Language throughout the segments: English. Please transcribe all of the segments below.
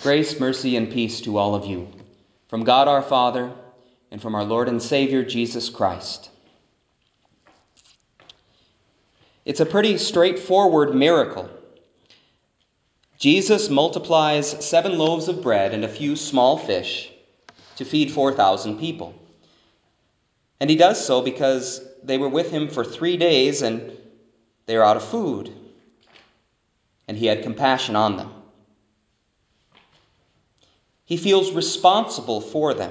Grace, mercy, and peace to all of you, from God our Father, and from our Lord and Savior, Jesus Christ. It's a pretty straightforward miracle. Jesus multiplies 7 loaves of bread and a few small fish to feed 4,000 people. And he does so because they were with him for 3 days and they are out of food. And he had compassion on them. He feels responsible for them.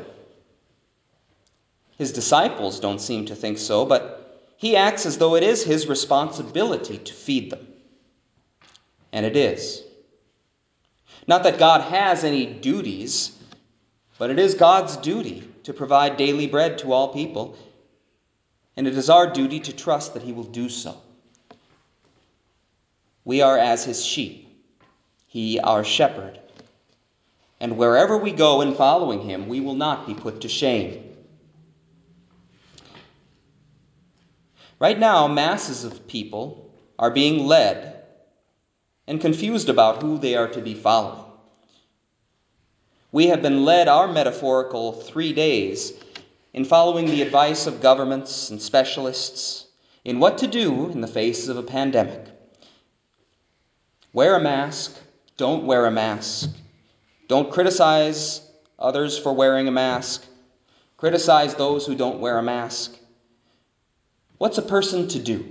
His disciples don't seem to think so, but he acts as though it is his responsibility to feed them. And it is. Not that God has any duties, but it is God's duty to provide daily bread to all people, and it is our duty to trust that he will do so. We are as his sheep, he our shepherd, and wherever we go in following him, we will not be put to shame. Right now, masses of people are being led and confused about who they are to be following. We have been led our metaphorical 3 days in following the advice of governments and specialists in what to do in the face of a pandemic. Wear a mask, don't wear a mask. Don't criticize others for wearing a mask. Criticize those who don't wear a mask. What's a person to do?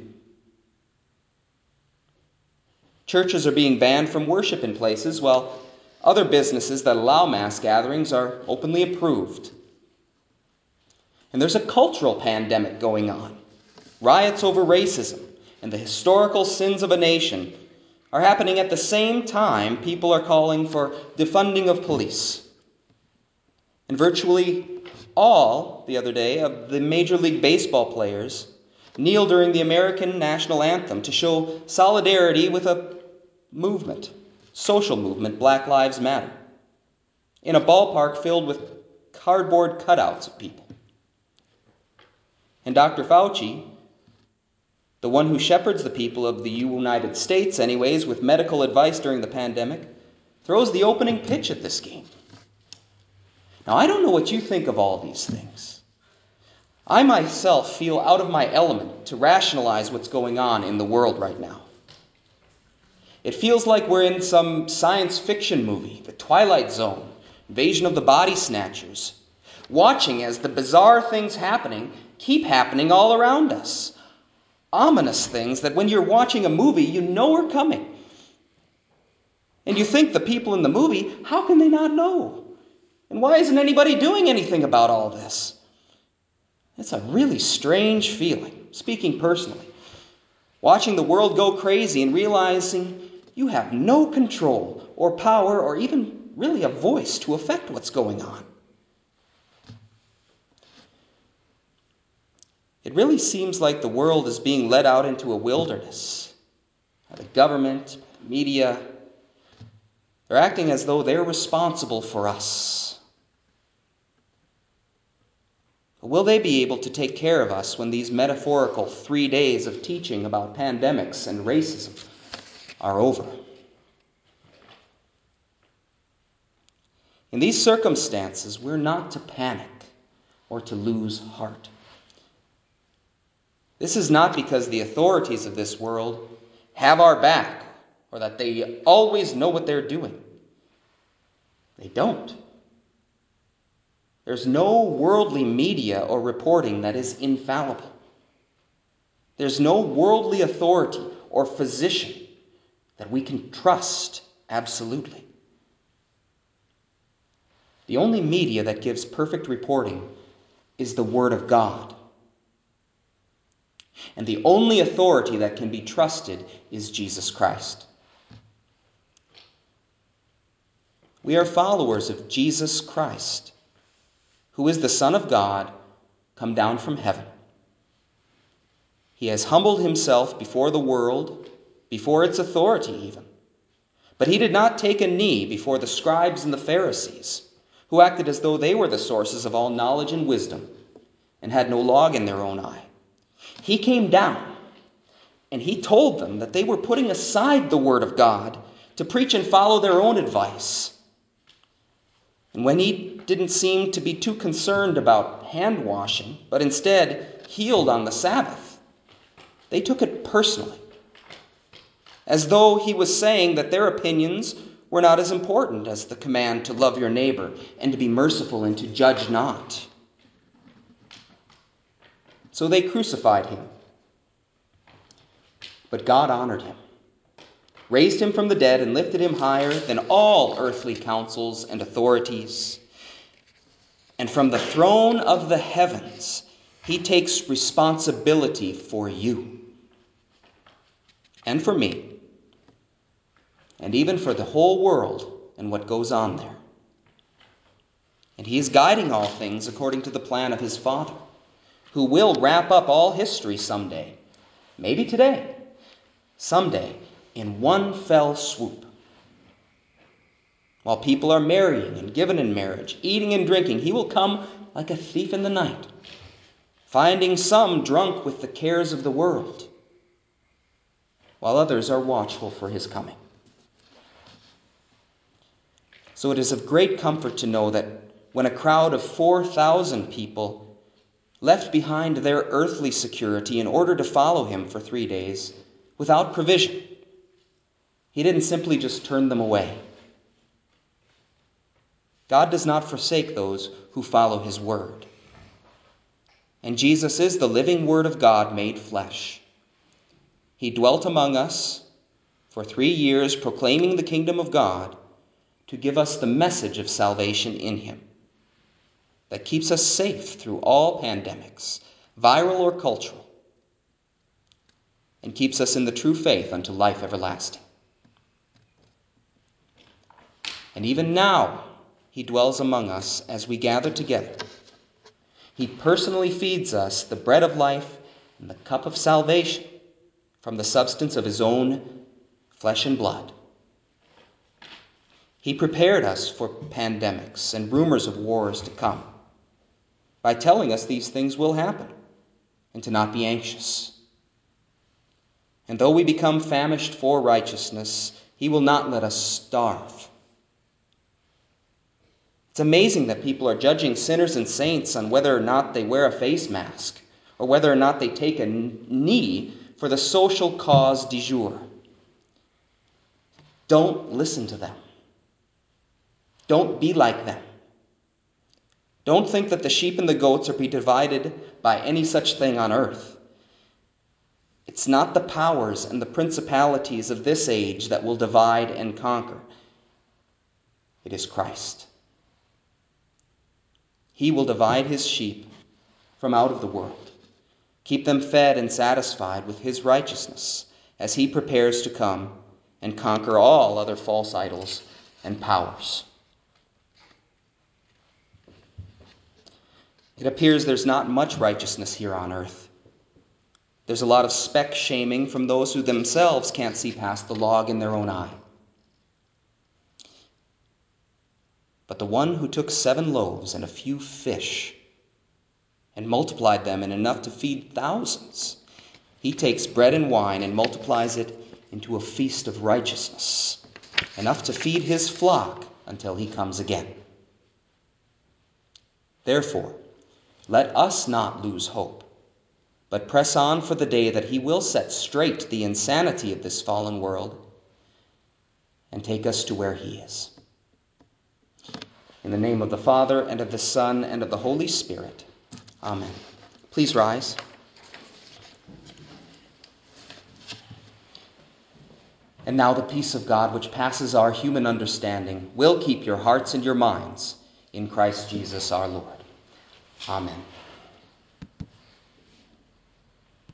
Churches are being banned from worship in places, while other businesses that allow mass gatherings are openly approved. And there's a cultural pandemic going on. Riots over racism and the historical sins of a nation are happening at the same time people are calling for defunding of police. And virtually all, the other day, of the Major League Baseball players kneel during the American national anthem to show solidarity with a movement, social movement, Black Lives Matter, in a ballpark filled with cardboard cutouts of people. And Dr. Fauci, the one who shepherds the people of the United States anyways with medical advice during the pandemic, throws the opening pitch at this game. Now, I don't know what you think of all these things. I myself feel out of my element to rationalize what's going on in the world right now. It feels like we're in some science fiction movie, The Twilight Zone, Invasion of the Body Snatchers, watching as the bizarre things keep happening all around us. Ominous things that when you're watching a movie, you know are coming. And you think the people in the movie, how can they not know? And why isn't anybody doing anything about all this? It's a really strange feeling, speaking personally. Watching the world go crazy and realizing you have no control or power or even really a voice to affect what's going on. It really seems like the world is being led out into a wilderness by the government, by the media. They're acting as though they're responsible for us. But will they be able to take care of us when these metaphorical 3 days of teaching about pandemics and racism are over? In these circumstances, we're not to panic or to lose heart. This is not because the authorities of this world have our back or that they always know what they're doing. They don't. There's no worldly media or reporting that is infallible. There's no worldly authority or physician that we can trust absolutely. The only media that gives perfect reporting is the Word of God. And the only authority that can be trusted is Jesus Christ. We are followers of Jesus Christ, who is the Son of God, come down from heaven. He has humbled himself before the world, before its authority even. But he did not take a knee before the scribes and the Pharisees, who acted as though they were the sources of all knowledge and wisdom, and had no log in their own eye. He came down, and he told them that they were putting aside the Word of God to preach and follow their own advice. And when he didn't seem to be too concerned about hand washing, but instead healed on the Sabbath, they took it personally, as though he was saying that their opinions were not as important as the command to love your neighbor and to be merciful and to judge not. So they crucified him. But God honored him, raised him from the dead, and lifted him higher than all earthly councils and authorities. And from the throne of the heavens, he takes responsibility for you and for me, and even for the whole world and what goes on there. And he is guiding all things according to the plan of his Father, who will wrap up all history someday, maybe today, someday, in one fell swoop. While people are marrying and given in marriage, eating and drinking, he will come like a thief in the night, finding some drunk with the cares of the world, while others are watchful for his coming. So it is of great comfort to know that when a crowd of 4,000 people left behind their earthly security in order to follow him for 3 days without provision, he didn't simply just turn them away. God does not forsake those who follow his word. And Jesus is the living word of God made flesh. He dwelt among us for 3 years, proclaiming the kingdom of God, to give us the message of salvation in him that keeps us safe through all pandemics, viral or cultural, and keeps us in the true faith unto life everlasting. And even now, he dwells among us as we gather together. He personally feeds us the bread of life and the cup of salvation from the substance of his own flesh and blood. He prepared us for pandemics and rumors of wars to come by telling us these things will happen and to not be anxious. And though we become famished for righteousness, he will not let us starve. It's amazing that people are judging sinners and saints on whether or not they wear a face mask or whether or not they take a knee for the social cause du jour. Don't listen to them. Don't be like them. Don't think that the sheep and the goats are to be divided by any such thing on earth. It's not the powers and the principalities of this age that will divide and conquer. It is Christ. He will divide his sheep from out of the world, keep them fed and satisfied with his righteousness as he prepares to come and conquer all other false idols and powers. It appears there's not much righteousness here on earth. There's a lot of speck shaming from those who themselves can't see past the log in their own eye. But the one who took 7 loaves and a few fish and multiplied them in enough to feed thousands, he takes bread and wine and multiplies it into a feast of righteousness, enough to feed his flock until he comes again. Therefore, let us not lose hope, but press on for the day that he will set straight the insanity of this fallen world and take us to where he is. In the name of the Father, and of the Son, and of the Holy Spirit. Amen. Please rise. And now the peace of God, which passes our human understanding, will keep your hearts and your minds in Christ Jesus our Lord. Amen.